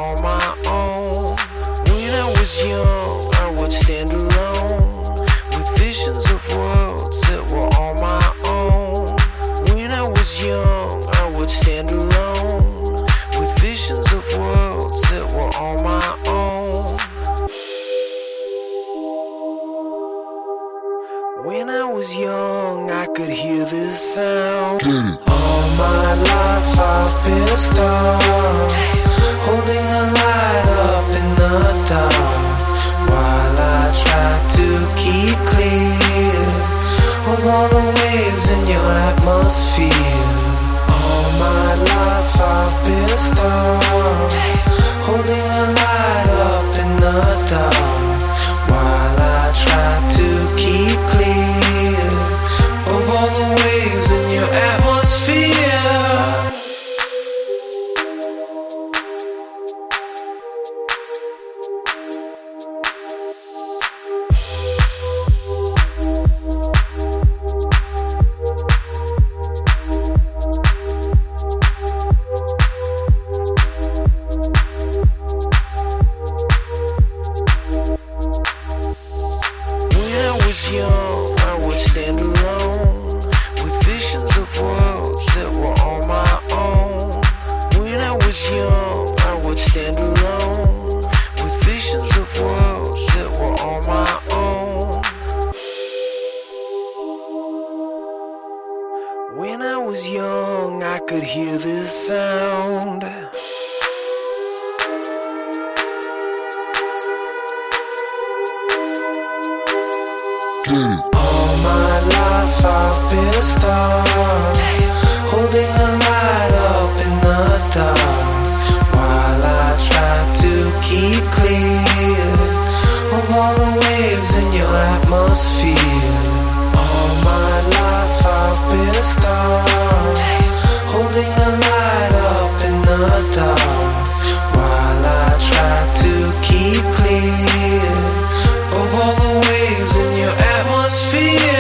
on my own. When I was young, I would stand alone with visions of worlds that were on my own. When I was young, I would stand alone with visions of worlds that were on my own. When I was young, I could hear this sound. All my life I've been a star, holding a light up in the dark, while I try to keep clear of all the waves in your atmosphere. All my life I've been a star, holding a light up in the dark, while I try to keep clear of all the waves in your atmosphere. Young, I would stand alone with visions of worlds that were on my own. When I was young, I would stand alone with visions of worlds that were on my own. When I was young, I could hear this sound. All my life I've been a star, holding a light up in the dark, while I try to keep clear of all the waves in your atmosphere. All my life I've been a star, holding a light up in the dark, while I try to keep clear of all the waves in your atmosphere.